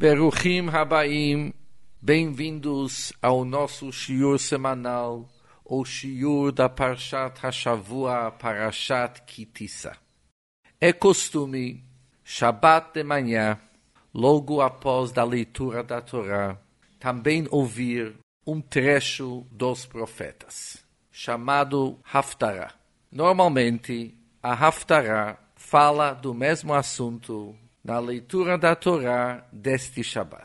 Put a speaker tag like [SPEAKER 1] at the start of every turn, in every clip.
[SPEAKER 1] Beruchim Habaim, bem-vindos ao nosso shiur semanal, o shiur da Parshat Hashavua, Parashat Ki Tisa. É costume, Shabat de manhã, logo após a leitura da Torá, também ouvir um trecho dos profetas, chamado Haftarah. Normalmente, a Haftarah fala do mesmo assunto na leitura da Torá deste Shabat.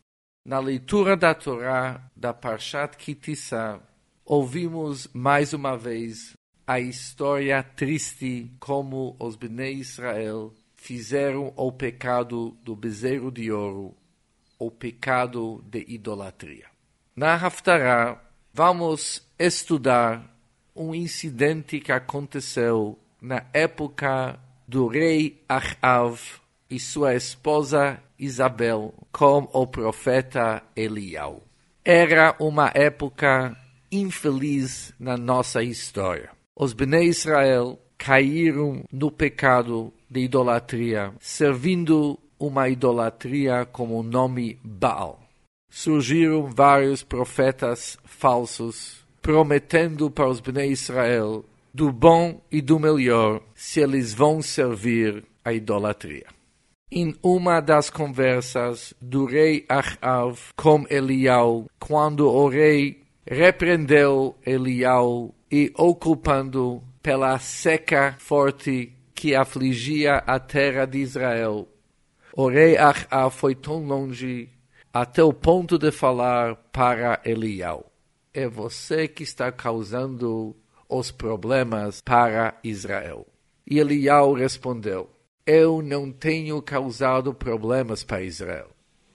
[SPEAKER 1] Na leitura da Torá da Parshat Ki Tisa, ouvimos mais uma vez a história triste como os Bnei Israel fizeram o pecado do bezerro de ouro, o pecado de idolatria. Na Haftarah, vamos estudar um incidente que aconteceu na época do rei Achav e sua esposa Isabel com o profeta Eliyahu. Era uma época infeliz na nossa história. Os Bnei Israel caíram no pecado de idolatria, servindo uma idolatria como o nome Baal. Surgiram vários profetas falsos, prometendo para os Bnei Israel do bom e do melhor se eles vão servir a idolatria. Em uma das conversas do rei Achav com Eliyahu, quando o rei repreendeu Eliyahu e o culpando pela seca forte que afligia a terra de Israel, o rei Achav foi tão longe até o ponto de falar para Eliyahu: é você que está causando os problemas para Israel. E Eliyahu respondeu: eu não tenho causado problemas para Israel,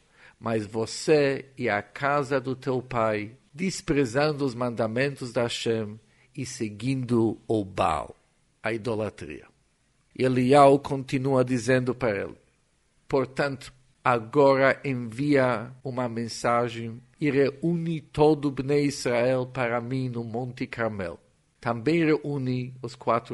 [SPEAKER 1] mas você e a casa do teu pai, desprezando os mandamentos da Hashem e seguindo o Baal, a idolatria. E Eliyahu continua dizendo para ele: portanto, agora envia uma mensagem e reúne todo o Bnei Israel para mim no Monte Carmel. Também reúne os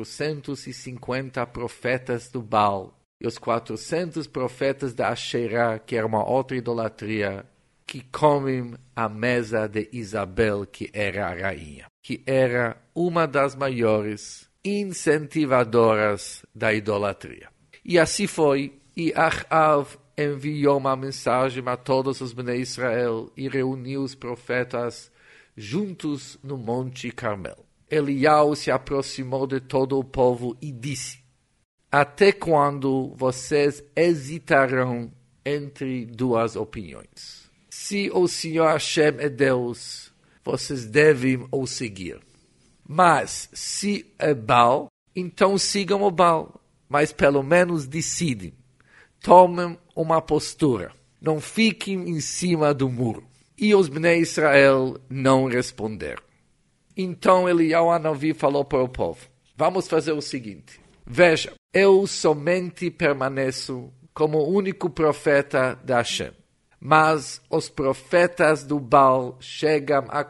[SPEAKER 1] 450 profetas do Baal e os 400 profetas da Asherah, que era uma outra idolatria, que comem à mesa de Isabel, que era a rainha, que era uma das maiores incentivadoras da idolatria. E assim foi, e Achav enviou uma mensagem a todos os Bnei Israel e reuniu os profetas juntos no Monte Carmel. Eliyahu se aproximou de todo o povo e disse: até quando vocês hesitarão entre duas opiniões? Se o Senhor Hashem é Deus, vocês devem o seguir. Mas se é Baal, então sigam o Baal. Mas pelo menos decidem. Tomem uma postura. Não fiquem em cima do muro. E os Bnei Israel não responderam. Então Eliyahu Hanavi falou para o povo: vamos fazer o seguinte. Veja, eu somente permaneço como o único profeta da Hashem. Mas os profetas do Baal chegam a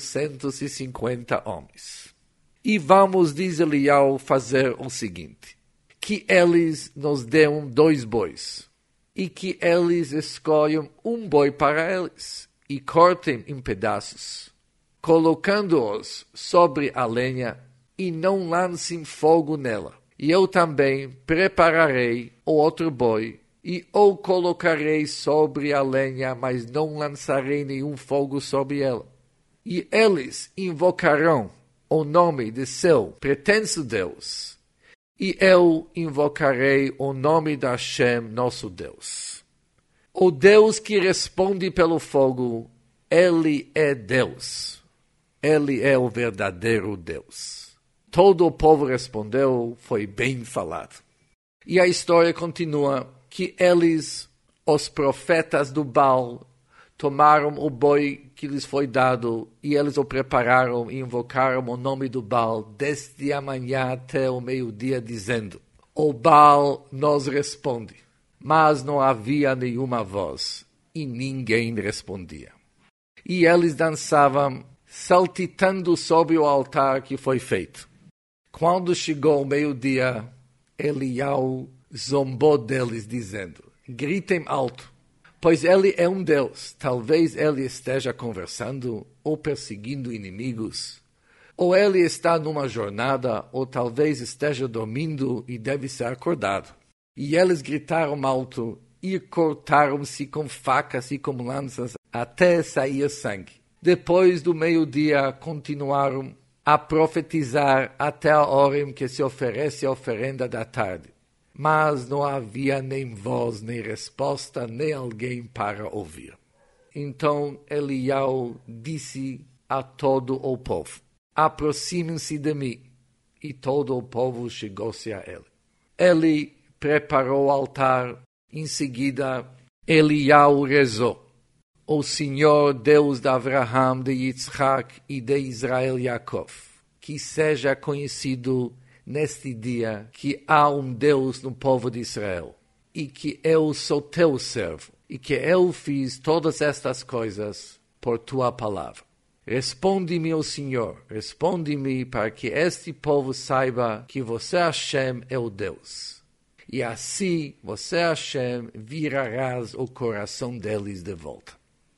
[SPEAKER 1] 450 homens. E vamos, diz Eliyahu, fazer o seguinte: que eles nos deem 2 bois, e que eles escolham um boi para eles, e cortem em pedaços, colocando-os sobre a lenha, e não lancem fogo nela. E eu também prepararei o outro boi, e o colocarei sobre a lenha, mas não lançarei nenhum fogo sobre ela. E eles invocarão o nome de seu pretenso Deus, e eu invocarei o nome da Hashem, nosso Deus. O Deus que responde pelo fogo, ele é Deus. Ele é o verdadeiro Deus. Todo o povo respondeu: foi bem falado. E a história continua que eles, os profetas do Baal, tomaram o boi que lhes foi dado e eles o prepararam e invocaram o nome do Baal desde a manhã até o meio-dia, dizendo: o Baal nos responde. Mas não havia nenhuma voz e ninguém respondia. E eles dançavam, saltitando sobre o altar que foi feito. Quando chegou o meio-dia, Eliyahu zombou deles, dizendo: gritem alto, pois ele é um Deus. Talvez ele esteja conversando ou perseguindo inimigos. Ou ele está numa jornada, ou talvez esteja dormindo e deve ser acordado. E eles gritaram alto e cortaram-se com facas e com lanças até sair sangue. Depois do meio-dia, continuaram a profetizar até a hora em que se oferece a oferenda da tarde. Mas não havia nem voz, nem resposta, nem alguém para ouvir. Então Eliyahu disse a todo o povo: aproximem-se de mim. E todo o povo chegou-se a ele. Ele preparou o altar. Em seguida, Eliyahu rezou: o Senhor Deus de Abraham, de Yitzhak e de Israel Yaakov, que seja conhecido neste dia que há um Deus no povo de Israel, e que eu sou teu servo, e que eu fiz todas estas coisas por tua palavra. Responde-me, ó Senhor, responde-me para que este povo saiba que você, Hashem, é o Deus. E assim você, Hashem, virarás o coração deles de volta.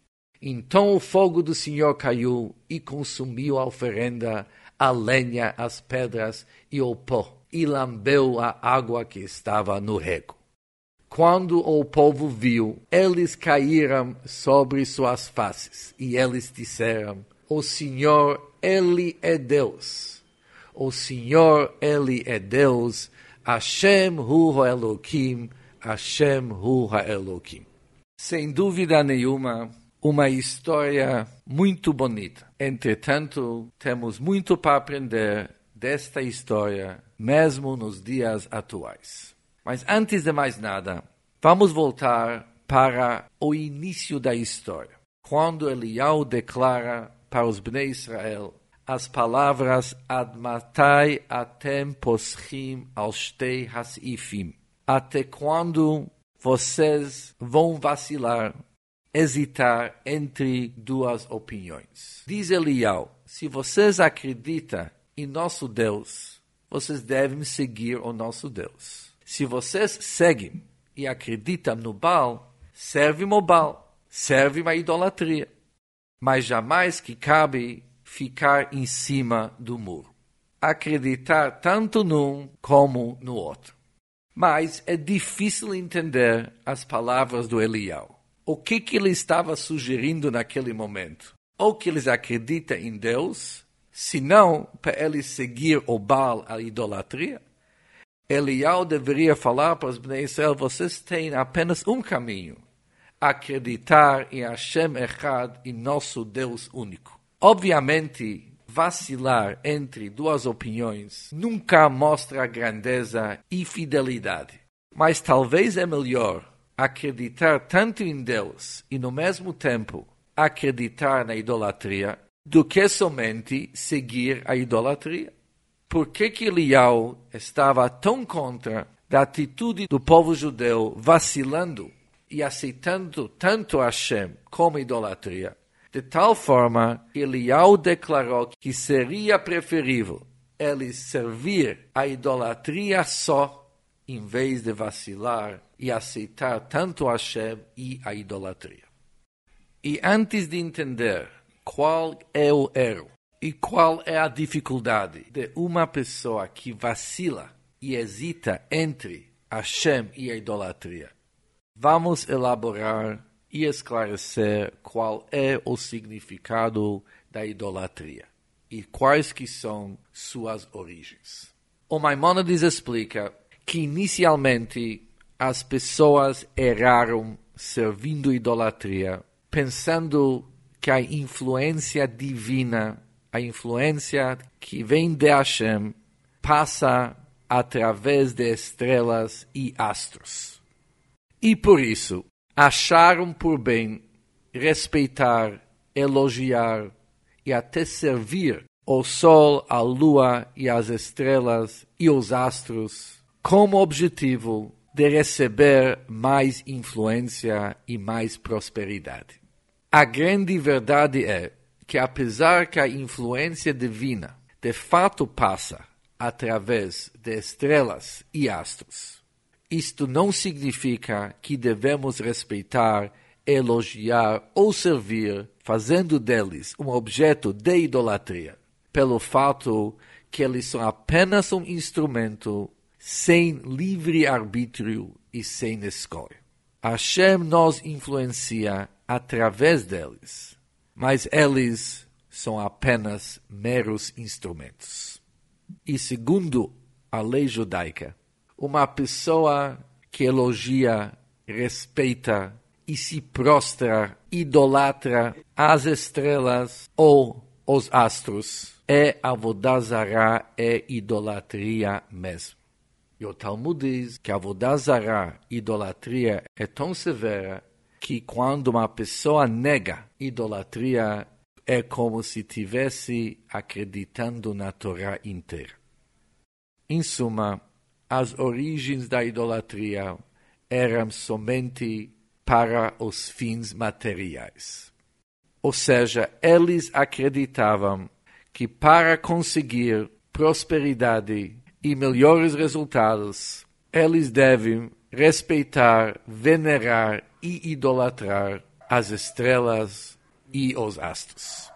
[SPEAKER 1] Então o fogo do Senhor caiu e consumiu a oferenda, a lenha, as pedras e o pó, e lambeu a água que estava no rego. Quando o povo viu, eles caíram sobre suas faces, e eles disseram: o Senhor, Ele é Deus. O Senhor, Ele é Deus. Hashem hu ha-Elohim, Hashem hu ha-Elohim. Sem dúvida nenhuma, uma história muito bonita. Entretanto, temos muito para aprender desta história, mesmo nos dias atuais. Mas antes de mais nada, vamos voltar para o início da história, quando Eliyahu declara para os Bnei Israel as palavras Ad matai atem poschim al shtei hasifim. Até quando vocês vão vacilar, hesitar entre duas opiniões? Diz Eliyahu: se vocês acreditam em nosso Deus, vocês devem seguir o nosso Deus. Se vocês seguem e acreditam no Baal, servem o Baal, servem a idolatria. Mas jamais que cabe ficar em cima do muro. Acreditar tanto num como no outro. Mas é difícil entender as palavras do Eliyahu. O que ele estava sugerindo naquele momento? Ou que eles acreditam em Deus, se não, para eles seguir o Baal, a idolatria? Eliyahu deveria falar para os Bnei Israel: vocês têm apenas um caminho: acreditar em Hashem Echad, em nosso Deus único. Obviamente, vacilar entre duas opiniões nunca mostra grandeza e fidelidade. Mas talvez é melhor acreditar tanto em Deus e, no mesmo tempo, acreditar na idolatria, do que somente seguir a idolatria. Por que Eliyahu estava tão contra da atitude do povo judeu, vacilando e aceitando tanto Hashem como a idolatria? De tal forma que Eliyahu declarou que seria preferível eles servir a idolatria só, em vez de vacilar e aceitar tanto Hashem e a idolatria. E antes de entender qual é o erro e qual é a dificuldade de uma pessoa que vacila e hesita entre Hashem e a idolatria, vamos elaborar e esclarecer qual é o significado da idolatria e quais que são suas origens. O Maimônides explica que inicialmente as pessoas erraram servindo idolatria, pensando que a influência divina, a influência que vem de Hashem, passa através de estrelas e astros. E por isso, acharam por bem respeitar, elogiar e até servir o sol, a lua e as estrelas e os astros, como objetivo de receber mais influência e mais prosperidade. A grande verdade é que, apesar que a influência divina de fato passa através de estrelas e astros, isto não significa que devemos respeitar, elogiar ou servir, fazendo deles um objeto de idolatria, pelo fato que eles são apenas um instrumento sem livre arbítrio e sem escolha. Hashem nos influencia através deles, mas eles são apenas meros instrumentos. E segundo a lei judaica, uma pessoa que elogia, respeita e se prostra, idolatra as estrelas ou os astros, é avodah zará, é idolatria mesmo. E o Talmud diz que a avodah zará, idolatria, é tão severa que quando uma pessoa nega idolatria, é como se estivesse acreditando na Torá inteira. Em suma, as origens da idolatria eram somente para os fins materiais. Ou seja, eles acreditavam que para conseguir prosperidade e melhores resultados, eles devem respeitar, venerar e idolatrar as estrelas e os astros.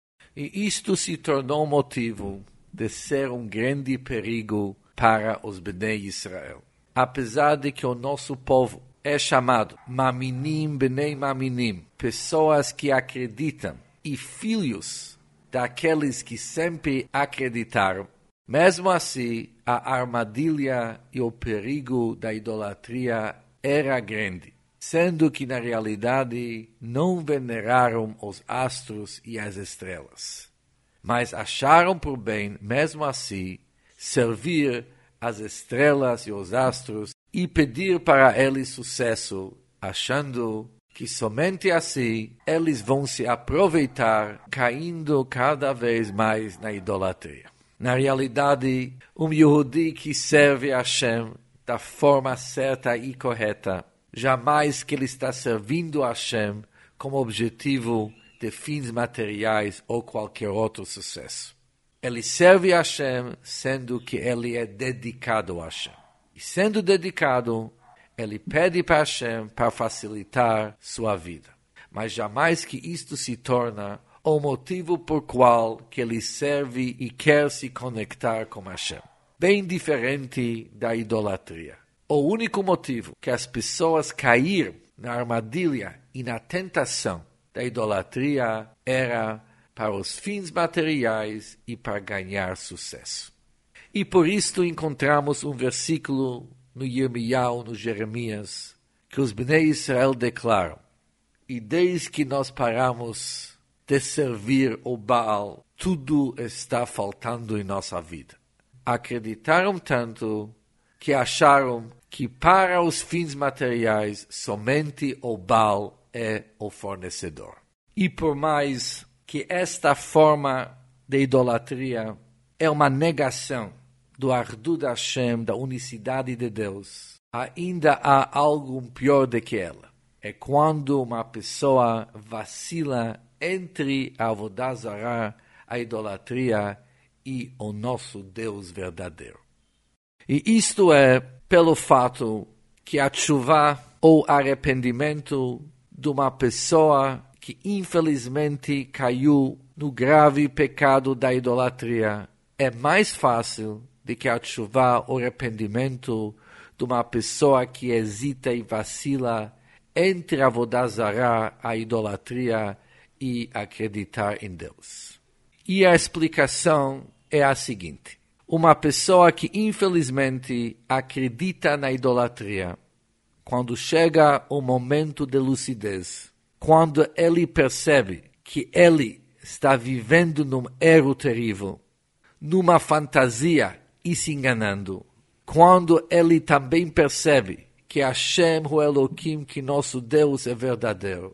[SPEAKER 1] E isto se tornou motivo de ser um grande perigo para os Bnei Israel. Apesar de que o nosso povo é chamado Maminim Bnei Maminim, pessoas que acreditam e filhos daqueles que sempre acreditaram, mesmo assim, a armadilha e o perigo da idolatria era grande, sendo que na realidade não veneraram os astros e as estrelas, mas acharam por bem, mesmo assim, servir as estrelas e os astros e pedir para eles sucesso, achando que somente assim eles vão se aproveitar, caindo cada vez mais na idolatria. Na realidade, um Yehudi que serve a Hashem da forma certa e correta, jamais que ele está servindo a Hashem como objetivo de fins materiais ou qualquer outro sucesso. Ele serve a Hashem sendo que ele é dedicado a Hashem. E sendo dedicado, ele pede para Hashem para facilitar sua vida. Mas jamais que isto se torna o motivo por qual que ele serve e quer se conectar com Hashem. Bem diferente da idolatria. O único motivo que as pessoas caíram na armadilha e na tentação da idolatria era para os fins materiais e para ganhar sucesso. E por isto encontramos um versículo no Yirmiyahu, no Jeremias, que os Bnei Israel declaram: e desde que nós paramos de servir o Baal, tudo está faltando em nossa vida. Acreditaram tanto que acharam que para os fins materiais somente o Baal é o fornecedor. E por mais que esta forma de idolatria é uma negação do Ardud Hashem, da unicidade de Deus, ainda há algo pior do que ela. É quando uma pessoa vacila entre a avodah zará, a idolatria e o nosso Deus verdadeiro. E isto é pelo fato que a tshuva ou arrependimento de uma pessoa que infelizmente caiu no grave pecado da idolatria é mais fácil do que a tshuva ou arrependimento de uma pessoa que hesita e vacila entre a avodah zará, a idolatria e acreditar em Deus. E a explicação é a seguinte: uma pessoa que infelizmente acredita na idolatria, quando chega o momento de lucidez, quando ele percebe que ele está vivendo num erro terrível, numa fantasia e se enganando, quando ele também percebe que Hashem, o Elohim, que nosso Deus é verdadeiro,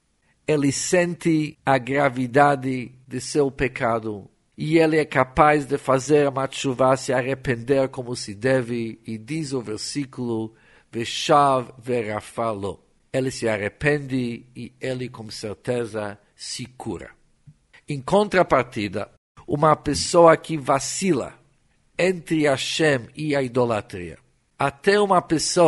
[SPEAKER 1] ele sente a gravidade de seu pecado e ele é capaz de fazer uma tshuva, se arrepender como se deve, e diz o versículo: Veshav verafalo. Ele se arrepende e ele com certeza se cura. Em contrapartida, uma pessoa que vacila entre Hashem e a idolatria, até uma pessoa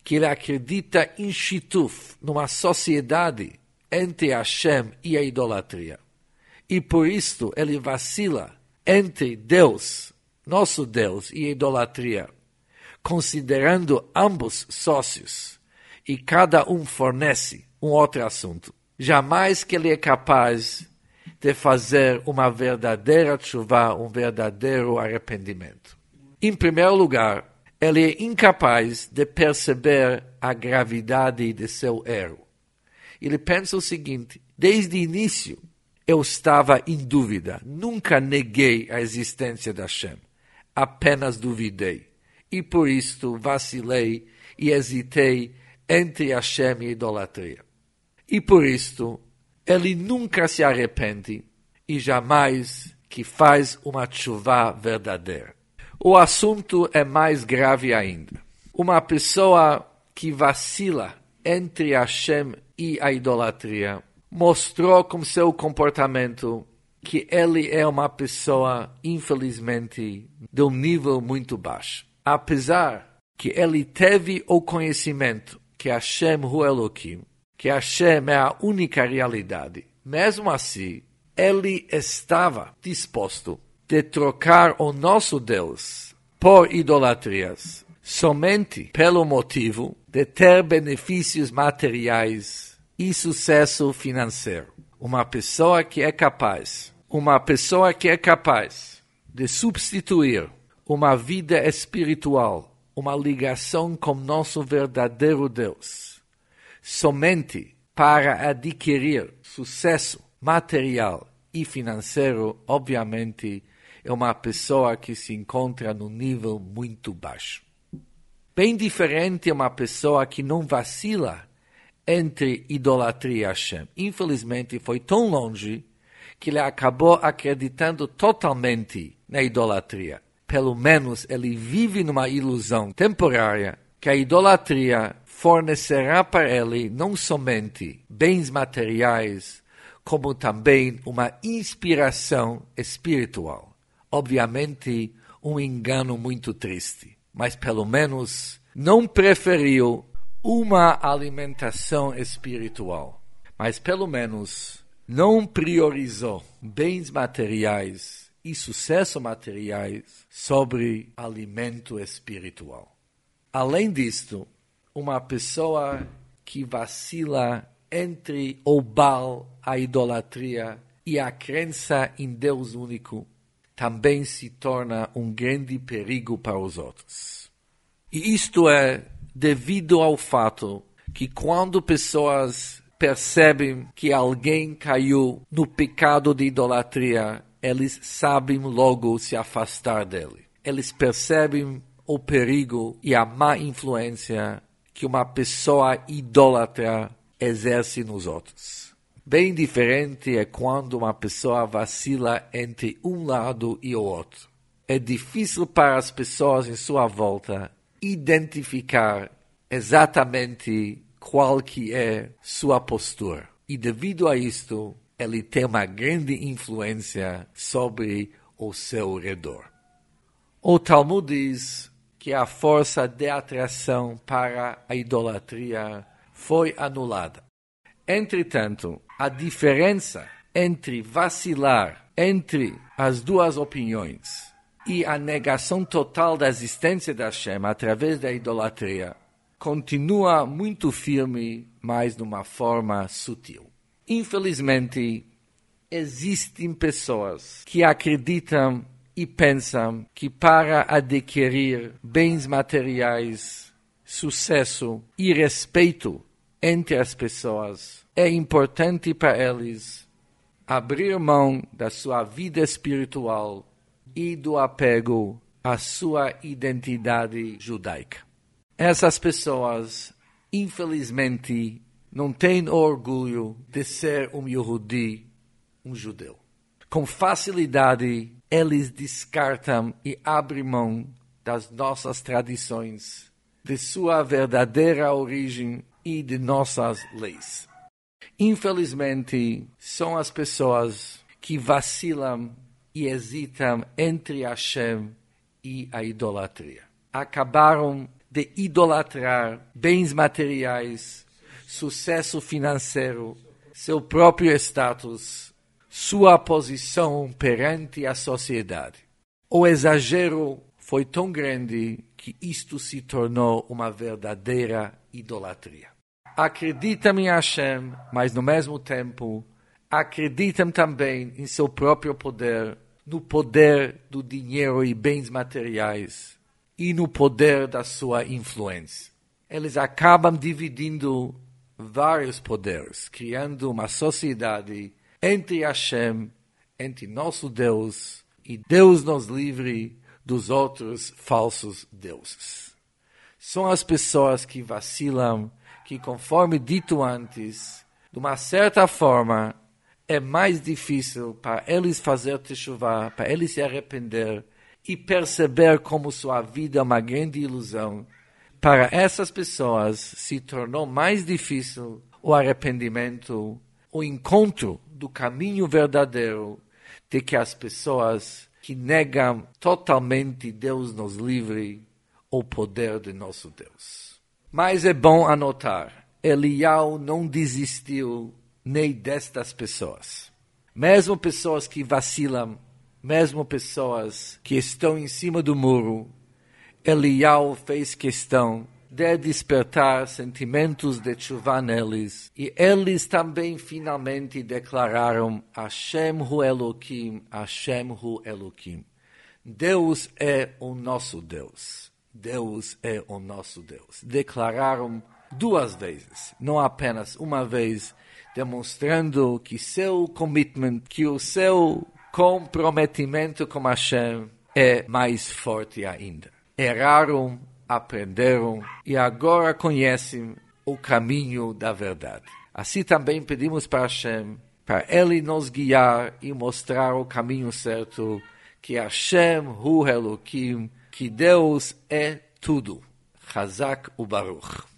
[SPEAKER 1] que ele acredita em shituf, numa sociedade entre Hashem e a idolatria. E por isto ele vacila entre Deus, nosso Deus, e a idolatria, considerando ambos sócios, e cada um fornece um outro assunto. Jamais que ele é capaz de fazer uma verdadeira tshuva, um verdadeiro arrependimento. Em primeiro lugar, ele é incapaz de perceber a gravidade de seu erro. Ele pensa o seguinte: desde o início eu estava em dúvida, nunca neguei a existência de Hashem, apenas duvidei. E por isto vacilei e hesitei entre Hashem e a idolatria. E por isto ele nunca se arrepende e jamais que faz uma tshuva verdadeira. O assunto é mais grave ainda. Uma pessoa que vacila entre Hashem e a idolatria mostrou com seu comportamento que ele é uma pessoa, infelizmente, de um nível muito baixo. Apesar que ele teve o conhecimento que Hashem hu Elohim, que Hashem é a única realidade, mesmo assim, ele estava disposto de trocar o nosso Deus por idolatrias, somente pelo motivo de ter benefícios materiais e sucesso financeiro. Uma pessoa que é capaz de substituir uma vida espiritual, uma ligação com nosso verdadeiro Deus, somente para adquirir sucesso material e financeiro, obviamente, é uma pessoa que se encontra num nível muito baixo. Bem diferente é uma pessoa que não vacila entre idolatria e Hashem. Infelizmente, foi tão longe que ele acabou acreditando totalmente na idolatria. Pelo menos ele vive numa ilusão temporária que a idolatria fornecerá para ele não somente bens materiais, como também uma inspiração espiritual. Obviamente, um engano muito triste, mas pelo menos não preferiu uma alimentação espiritual, mas pelo menos não priorizou bens materiais e sucesso materiais sobre alimento espiritual. Além disto, uma pessoa que vacila entre o Baal, a idolatria e a crença em Deus único, também se torna um grande perigo para os outros. E isto é devido ao fato que quando pessoas percebem que alguém caiu no pecado de idolatria, eles sabem logo se afastar dele. Eles percebem o perigo e a má influência que uma pessoa idólatra exerce nos outros. Bem diferente é quando uma pessoa vacila entre um lado e o outro. É difícil para as pessoas em sua volta identificar exatamente qual que é sua postura. E devido a isto, ele tem uma grande influência sobre o seu redor. O Talmud diz que a força de atração para a idolatria foi anulada. Entretanto, a diferença entre vacilar entre as duas opiniões e a negação total da existência da Hashem através da idolatria continua muito firme, mas de uma forma sutil. Infelizmente, existem pessoas que acreditam e pensam que para adquirir bens materiais, sucesso e respeito entre as pessoas, é importante para eles abrir mão da sua vida espiritual e do apego à sua identidade judaica. Essas pessoas, infelizmente, não têm orgulho de ser um Yehudi, um judeu. Com facilidade, eles descartam e abrem mão das nossas tradições, de sua verdadeira origem e de nossas leis. Infelizmente, são as pessoas que vacilam e hesitam entre Hashem e a idolatria. Acabaram de idolatrar bens materiais, sucesso financeiro, seu próprio status, sua posição perante a sociedade. O exagero foi tão grande que isto se tornou uma verdadeira idolatria. Acreditam em Hashem, mas no mesmo tempo acreditam também em seu próprio poder, no poder do dinheiro e bens materiais e no poder da sua influência. Eles acabam dividindo vários poderes, criando uma sociedade entre Hashem, entre nosso Deus, e Deus nos livre dos outros falsos deuses. São as pessoas que vacilam, que, conforme dito antes, de uma certa forma, é mais difícil para eles fazer teshuvah, para eles se arrepender e perceber como sua vida é uma grande ilusão. Para essas pessoas se tornou mais difícil o arrependimento, o encontro do caminho verdadeiro, de que as pessoas que negam totalmente Deus nos livre, o poder de nosso Deus. Mas é bom anotar, Eliyahu não desistiu nem destas pessoas. Mesmo pessoas que vacilam, mesmo pessoas que estão em cima do muro, Eliyahu fez questão de despertar sentimentos de teshuvah neles, e eles também finalmente declararam Hashem hu Elokim, Hashem hu Elokim. Deus é o nosso Deus. Deus é o nosso Deus. Declararam 2 vezes, não apenas uma vez, demonstrando que seu commitment, que o seu comprometimento com Hashem é mais forte ainda. Erraram, aprenderam e agora conhecem o caminho da verdade. Assim também pedimos para Hashem, para Ele nos guiar e mostrar o caminho certo, que Hashem hu Elokim, que Deus é tudo. Chazak ubaruch.